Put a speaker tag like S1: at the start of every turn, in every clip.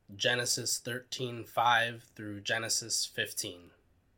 S1: Genesis 13:5 through Genesis 15.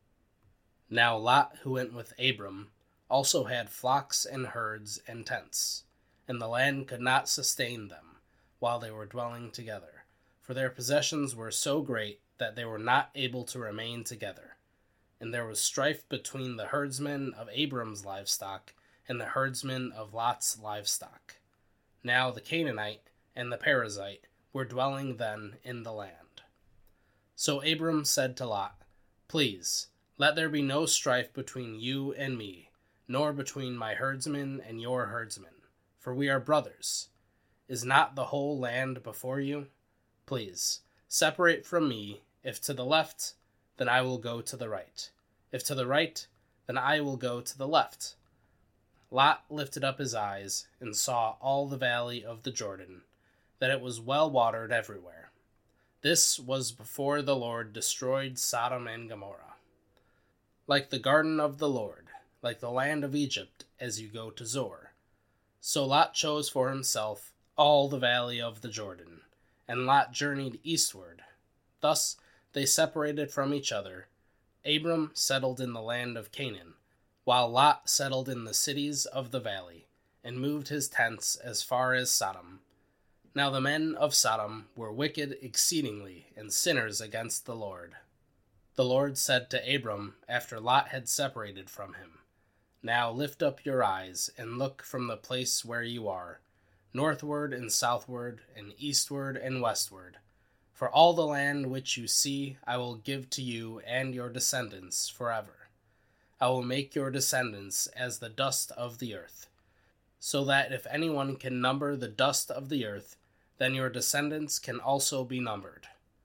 S1: Now Lot, who went with Abram, also had flocks and herds and tents, and the land could not sustain them while they were dwelling together, for their possessions were so great that they were not able to remain together. And there was strife between the herdsmen of Abram's livestock and the herdsmen of Lot's livestock. Now the Canaanite and the Perizzite were dwelling then in the land. So Abram said to Lot, Please, let there be no strife between you and me, nor between my herdsmen and your herdsmen, for we are brothers. Is not the whole land before you? Please, separate from me. If to the left, then I will go to the right. If to the right, then I will go to the left. Lot lifted up his eyes and saw all the valley of the Jordan, that it was well watered everywhere. This was before the Lord destroyed Sodom and Gomorrah. Like the garden of the Lord, like the land of Egypt as you go to Zoar. So Lot chose for himself all the valley of the Jordan, and Lot journeyed eastward. Thus they separated from each other. Abram settled in the land of Canaan, while Lot settled in the cities of the valley, and moved his tents as far as Sodom. Now the men of Sodom were wicked exceedingly, and sinners against the Lord. The Lord said to Abram, after Lot had separated from him, Now lift up your eyes, and look from the place where you are, northward and southward, and eastward and westward. For all the land which you see I will give to you and your descendants forever. I will make your descendants as the dust of the earth, so that if anyone can number the dust of the earth, then your descendants can also be numbered.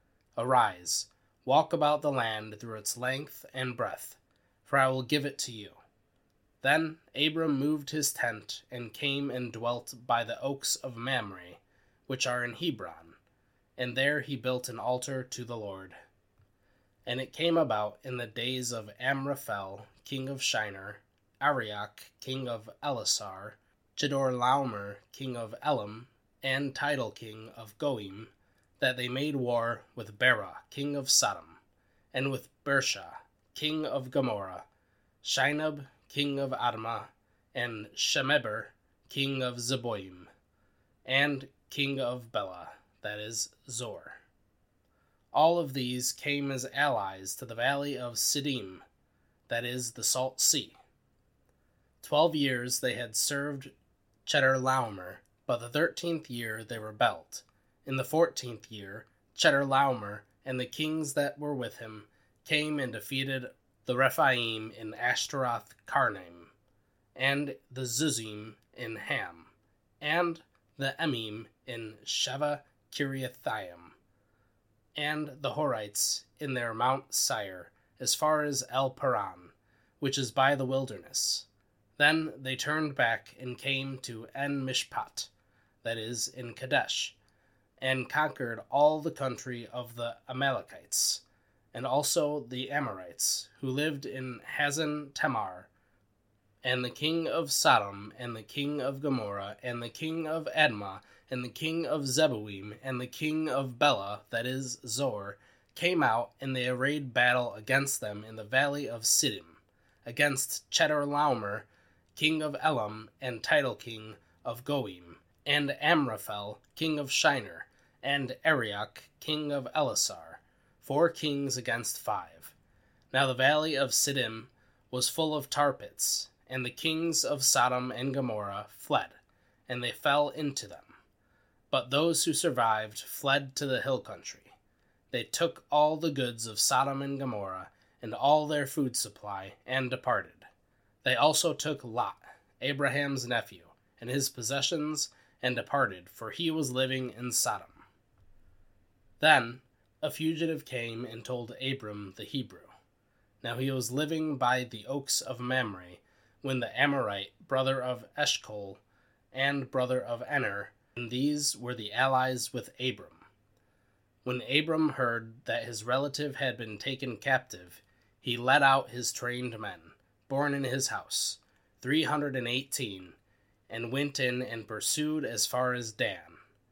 S1: Arise, walk about the land through its length and breadth, for I will give it to you. Then Abram moved his tent and came and dwelt by the oaks of Mamre, which are in Hebron, and there he built an altar to the Lord. And it came about in the days of Amraphel, king of Shinar, Arioch, king of Elasar, Chedorlaomer, king of Elam, and Tidal, king of Goim, that they made war with Bera, king of Sodom, and with Bersha, king of Gomorrah, Shinab, king of Admah, and Shemeber, king of Zeboim, and king of Bela, that is, Zor. All of these came as allies to the valley of Siddim, that is, the Salt Sea. 12 years they had served Chedorlaomer, but the 13th year they rebelled. In the 14th year, Chedorlaomer and the kings that were with him came and defeated the Rephaim in Ashtaroth Karnaim, and the Zuzim in Ham, and the Emim in Sheva Kiriathaim, and the Horites in their Mount Seir, as far as El Paran, which is by the wilderness. Then they turned back and came to En Mishpat, that is, in Kadesh, and conquered all the country of the Amalekites, and also the Amorites, who lived in Hazan Tamar, and the king of Sodom, and the king of Gomorrah, and the king of Admah, and the king of Zeboim, and the king of Bela, that is, Zor, came out, and they arrayed battle against them in the valley of Siddim, against Chedorlaomer, king of Elam, and Tidal, king of Goim, and Amraphel, king of Shinar, and Arioch, king of Elasar, 4 kings against 5. Now the valley of Siddim was full of tar pits, and the kings of Sodom and Gomorrah fled, and they fell into them. But those who survived fled to the hill country. They took all the goods of Sodom and Gomorrah, and all their food supply, and departed. They also took Lot, Abraham's nephew, and his possessions, and departed, for he was living in Sodom. Then a fugitive came and told Abram the Hebrew. Now he was living by the oaks of Mamre, when the Amorite, brother of Eshcol, and brother of Ener, and these were the allies with Abram. When Abram heard that his relative had been taken captive, he led out his trained men, born in his house, 318, and went in and pursued as far as Dan.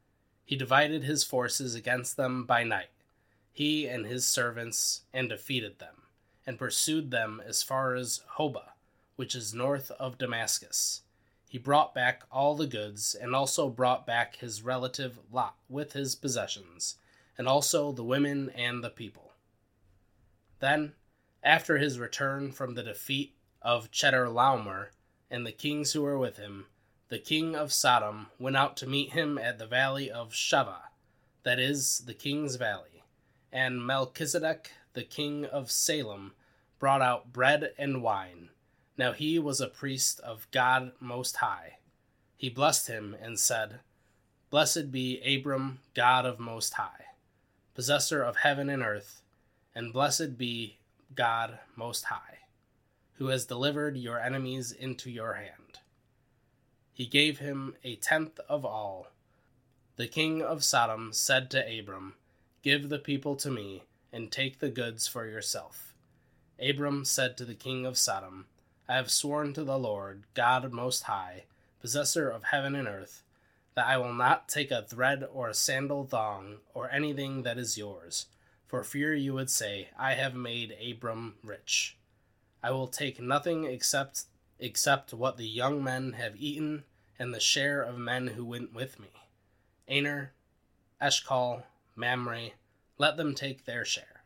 S1: He divided his forces against them by night, he and his servants, and defeated them, and pursued them as far as Hobah, which is north of Damascus. He brought back all the goods, and also brought back his relative Lot with his possessions, and also the women and the people. Then, after his return from the defeat of Chedorlaomer and the kings who were with him, the king of Sodom went out to meet him at the valley of Shaveh, that is, the king's valley. And Melchizedek, the king of Salem, brought out bread and wine. Now he was a priest of God Most High. He blessed him and said, Blessed be Abram, God of Most High, possessor of heaven and earth, and blessed be God Most High, who has delivered your enemies into your hand. He gave him a tenth of all. The king of Sodom said to Abram, Give the people to me, and take the goods for yourself. Abram said to the king of Sodom, I have sworn to the Lord, God Most High, possessor of heaven and earth, that I will not take a thread or a sandal thong or anything that is yours, for fear you would say, I have made Abram rich. I will take nothing except what the young men have eaten, and the share of men who went with me. Aner, Eshcol, Mamre, let them take their share.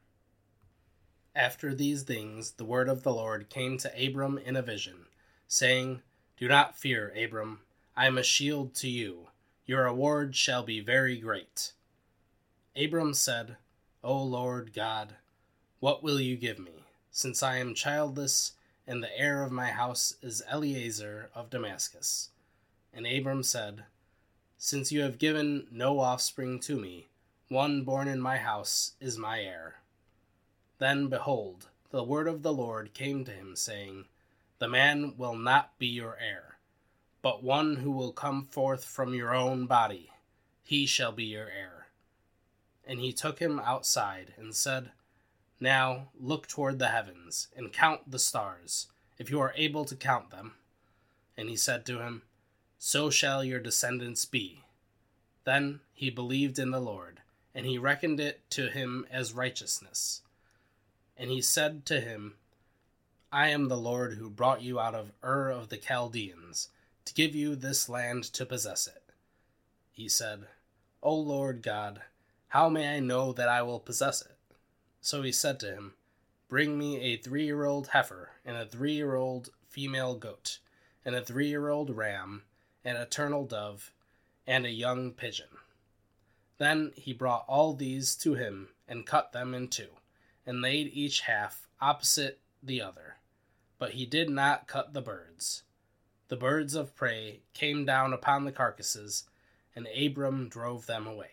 S1: After these things, the word of the Lord came to Abram in a vision, saying, Do not fear, Abram. I am a shield to you. Your reward shall be very great. Abram said, O Lord God, what will you give me, since I am childless, and the heir of my house is Eliezer of Damascus? And Abram said, Since you have given no offspring to me, one born in my house is my heir. Then, behold, the word of the Lord came to him, saying, The man will not be your heir, but one who will come forth from your own body, he shall be your heir. And he took him outside, and said, Now look toward the heavens, and count the stars, if you are able to count them. And he said to him, So shall your descendants be. Then he believed in the Lord, and he reckoned it to him as righteousness. And he said to him, I am the Lord who brought you out of Ur of the Chaldeans, to give you this land to possess it. He said, O Lord God, how may I know that I will possess it? So he said to him, Bring me a 3-year-old heifer, and a 3-year-old female goat, and a 3-year-old ram, and a turtle dove, and a young pigeon. Then he brought all these to him, and cut them in two, and laid each half opposite the other. But he did not cut the birds. The birds of prey came down upon the carcasses, and Abram drove them away.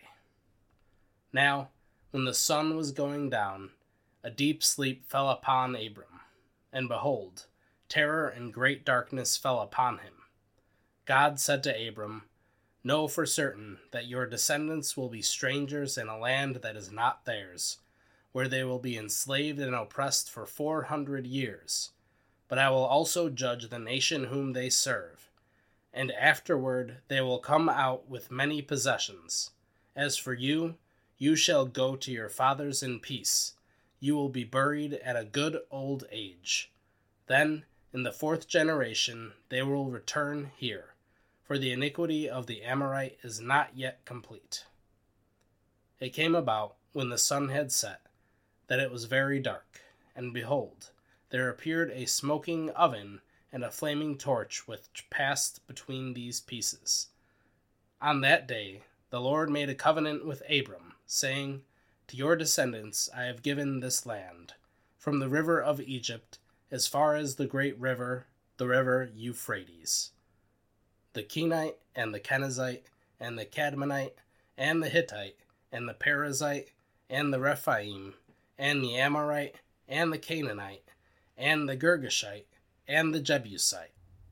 S1: Now, when the sun was going down, a deep sleep fell upon Abram, and behold, terror and great darkness fell upon him. God said to Abram, Know for certain that your descendants will be strangers in a land that is not theirs, where they will be enslaved and oppressed for 400 years. But I will also judge the nation whom they serve, and afterward they will come out with many possessions. As for you, you shall go to your fathers in peace. You will be buried at a good old age. Then, in the 4th generation, they will return here, for the iniquity of the Amorite is not yet complete. It came about, when the sun had set, that it was very dark, and behold, there appeared a smoking oven and a flaming torch which passed between these pieces. On that day the Lord made a covenant with Abram, saying, To your descendants I have given this land, from the river of Egypt as far as the great river, the river Euphrates. The Kenite, and the Kenizzite, and the Cadmonite, and the Hittite, and the Perizzite, and the Rephaim, and the Amorite, and the Canaanite, and the Girgashite, and the Jebusite.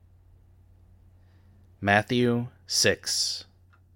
S2: Matthew 6.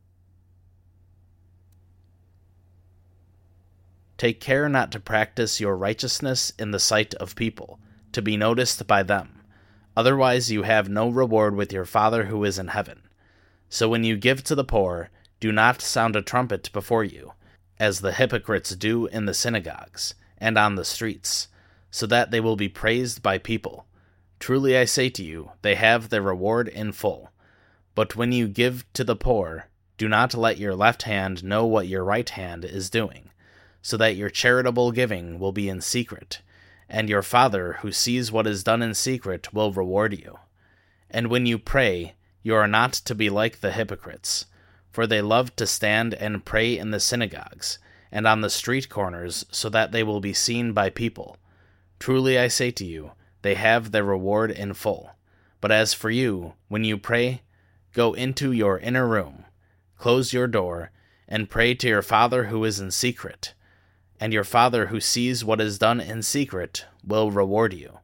S2: Take care not to practice your righteousness in the sight of people, to be noticed by them. Otherwise you have no reward with your Father who is in heaven. So when you give to the poor, do not sound a trumpet before you, as the hypocrites do in the synagogues and on the streets, so that they will be praised by people. Truly I say to you, they have their reward in full. But when you give to the poor, do not let your left hand know what your right hand is doing, so that your charitable giving will be in secret, and your Father who sees what is done in secret will reward you. And when you pray, you are not to be like the hypocrites, for they love to stand and pray in the synagogues and on the street corners, so that they will be seen by people. Truly I say to you, they have their reward in full. But as for you, when you pray, go into your inner room, close your door, and pray to your Father who is in secret, and your Father who sees what is done in secret will reward you.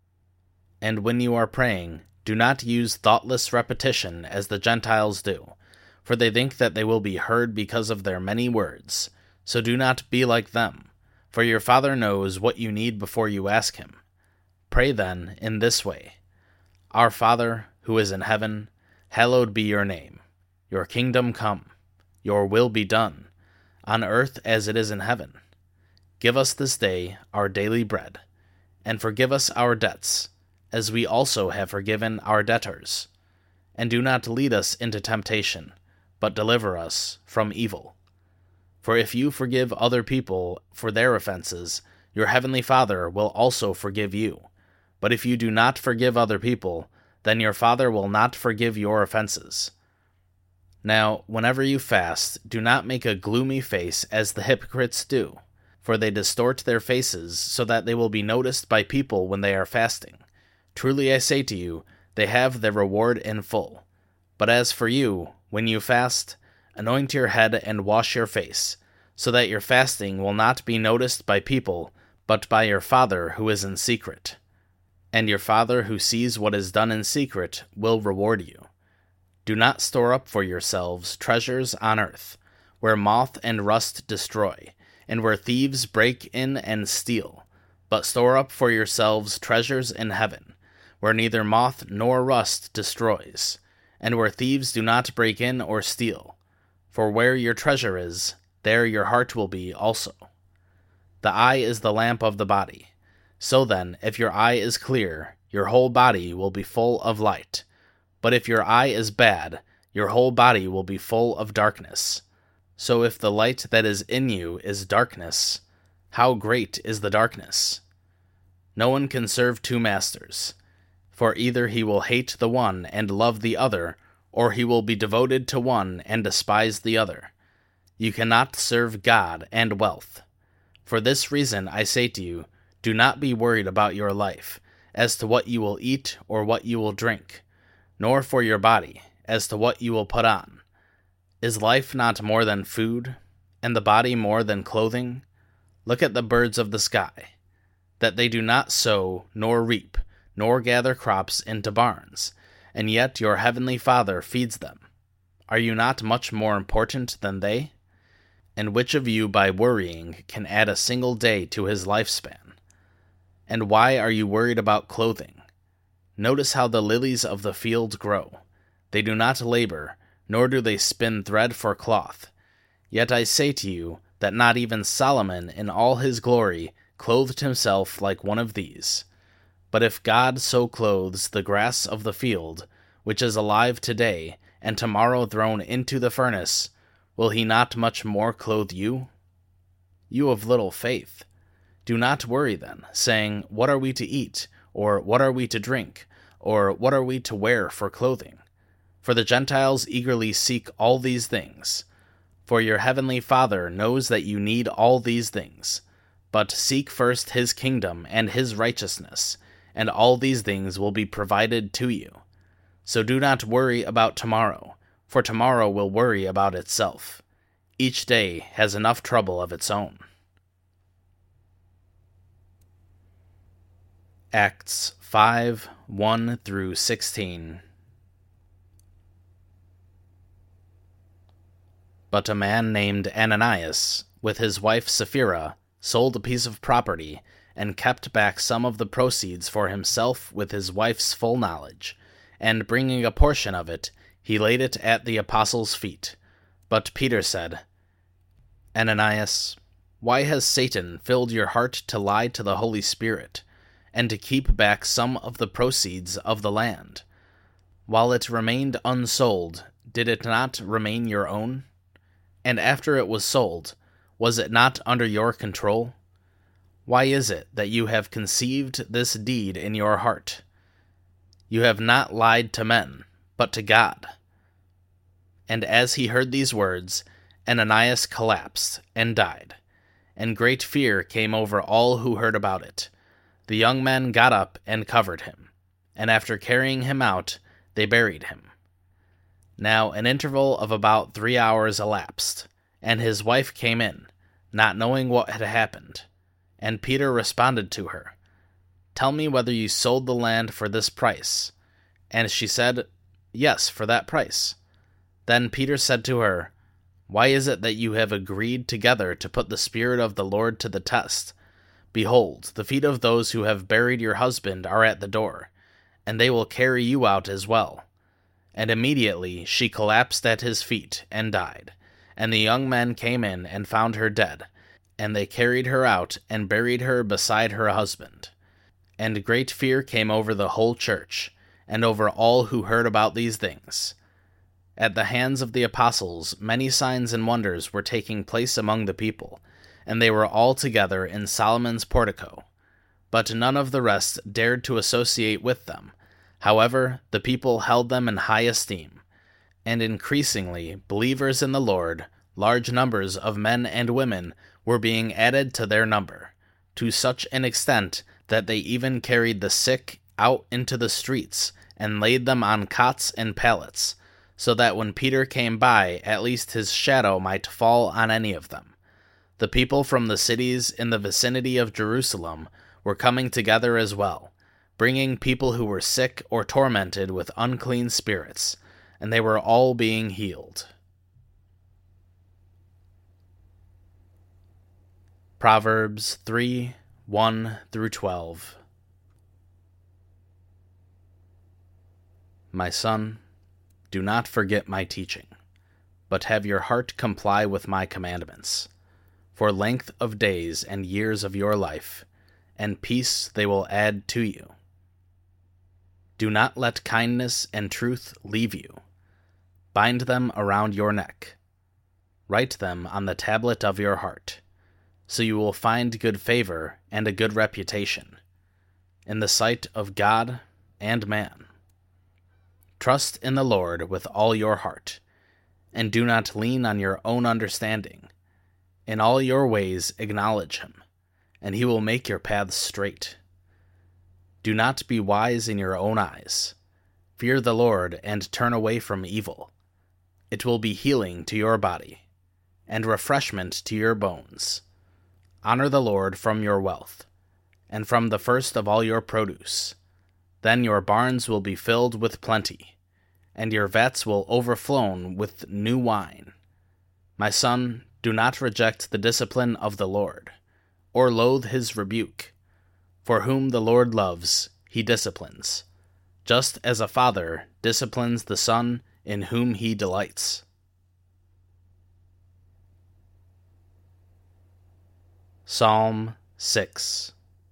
S2: And when you are praying, do not use thoughtless repetition as the Gentiles do, for they think that they will be heard because of their many words. So do not be like them, for your Father knows what you need before you ask him. Pray then in this way: Our Father, who is in heaven, hallowed be your name. Your kingdom come. Your will be done, on earth as it is in heaven. Give us this day our daily bread, and forgive us our debts, as we also have forgiven our debtors. And do not lead us into temptation, but deliver us from evil. For if you forgive other people for their offenses, your heavenly Father will also forgive you. But if you do not forgive other people, then your Father will not forgive your offenses. Now, whenever you fast, do not make a gloomy face as the hypocrites do, for they distort their faces so that they will be noticed by people when they are fasting. Truly I say to you, they have their reward in full. But as for you, when you fast, anoint your head and wash your face, so that your fasting will not be noticed by people, but by your Father who is in secret. And your Father who sees what is done in secret will reward you. Do not store up for yourselves treasures on earth, where moth and rust destroy, and where thieves break in and steal, but store up for yourselves treasures in heaven, where neither moth nor rust destroys, and where thieves do not break in or steal. For where your treasure is, there your heart will be also. The eye is the lamp of the body. So then, if your eye is clear, your whole body will be full of light. But if your eye is bad, your whole body will be full of darkness. So if the light that is in you is darkness, how great is the darkness? No one can serve two masters, for either he will hate the one and love the other, or he will be devoted to one and despise the other. You cannot serve God and wealth. For this reason I say to you, do not be worried about your life, as to what you will eat or what you will drink, nor for your body, as to what you will put on. Is life not more than food, and the body more than clothing? Look at the birds of the sky, that they do not sow, nor reap, nor gather crops into barns, and yet your heavenly Father feeds them. Are you not much more important than they? And which of you by worrying can add a single day to his lifespan? And why are you worried about clothing? Notice how the lilies of the field grow. They do not labor, nor do they spin thread for cloth. Yet I say to you that not even Solomon in all his glory clothed himself like one of these. But if God so clothes the grass of the field, which is alive today, and tomorrow thrown into the furnace, will he not much more clothe you? You of little faith. Do not worry then, saying, What are we to eat? Or what are we to drink? Or what are we to wear for clothing? For the Gentiles eagerly seek all these things. For your heavenly Father knows that you need all these things. But seek first his kingdom and his righteousness, and all these things will be provided to you. So do not worry about tomorrow, for tomorrow will worry about itself. Each day has enough trouble of its own. Acts 5, 1 through 16. But a man named Ananias, with his wife Sapphira, sold a piece of property, and kept back some of the proceeds for himself with his wife's full knowledge, and bringing a portion of it, he laid it at the apostles' feet. But Peter said, Ananias, why has Satan filled your heart to lie to the Holy Spirit, and to keep back some of the proceeds of the land? While it remained unsold, did it not remain your own? And after it was sold, was it not under your control? Why is it that you have conceived this deed in your heart? You have not lied to men, but to God. And as he heard these words, Ananias collapsed and died, and great fear came over all who heard about it. The young men got up and covered him, and after carrying him out, they buried him. Now an interval of about 3 hours elapsed, and his wife came in, not knowing what had happened. And Peter responded to her, Tell me whether you sold the land for this price. And she said, Yes, for that price. Then Peter said to her, Why is it that you have agreed together to put the Spirit of the Lord to the test? Behold, the feet of those who have buried your husband are at the door, and they will carry you out as well. And immediately she collapsed at his feet and died. And the young men came in and found her dead, and they carried her out and buried her beside her husband. And great fear came over the whole church, and over all who heard about these things. At the hands of the apostles many signs and wonders were taking place among the people, and they were all together in Solomon's portico. But none of the rest dared to associate with them. However, the people held them in high esteem, and increasingly believers in the Lord, large numbers of men and women were being added to their number, to such an extent that they even carried the sick out into the streets and laid them on cots and pallets, so that when Peter came by, at least his shadow might fall on any of them. The people from the cities in the vicinity of Jerusalem were coming together as well, bringing people who were sick or tormented with unclean spirits, and they were all being healed. Proverbs 3:1-12. My son, do not forget my teaching, but have your heart comply with my commandments. For length of days and years of your life, and peace they will add to you. Do not let kindness and truth leave you. Bind them around your neck. Write them on the tablet of your heart, so you will find good favor and a good reputation in the sight of God and man. Trust in the Lord with all your heart, and do not lean on your own understanding. In all your ways acknowledge him, and he will make your paths straight. Do not be wise in your own eyes. Fear the Lord and turn away from evil. It will be healing to your body, and refreshment to your bones. Honor the Lord from your wealth, and from the first of all your produce. Then your barns will be filled with plenty, and your vats will overflow with new wine. My son, do not reject the discipline of the Lord, or loathe his rebuke. For whom the Lord loves, he disciplines, just as a father disciplines the son in whom he delights. Psalm 6.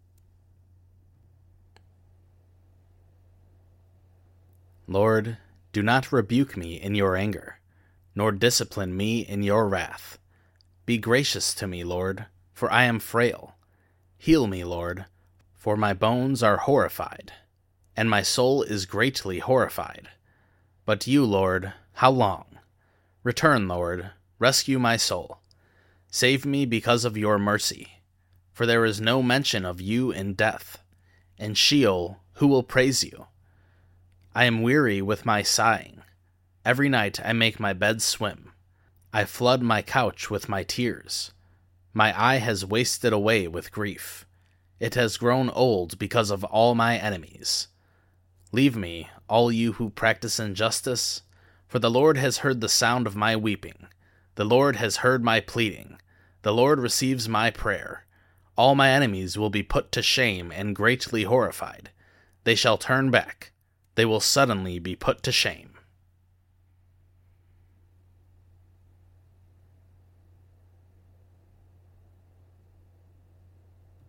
S2: Lord, do not rebuke me in your anger, nor discipline me in your wrath. Be gracious to me, Lord, for I am frail. Heal me, Lord, for my bones are horrified, and my soul is greatly horrified. But you, Lord, how long? Return, Lord, rescue my soul. Save me because of your mercy, for there is no mention of you in death. In Sheol, who will praise you? I am weary with my sighing. Every night I make my bed swim. I flood my couch with my tears. My eye has wasted away with grief. It has grown old because of all my enemies. Leave me, all you who practice injustice, for the Lord has heard the sound of my weeping. The Lord has heard my pleading. The Lord receives my prayer. All my enemies will be put to shame and greatly horrified. They shall turn back. They will suddenly be put to shame.